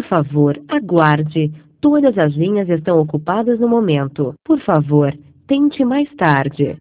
favor, aguarde. Todas as linhas estão ocupadas no momento. Por favor, tente mais tarde.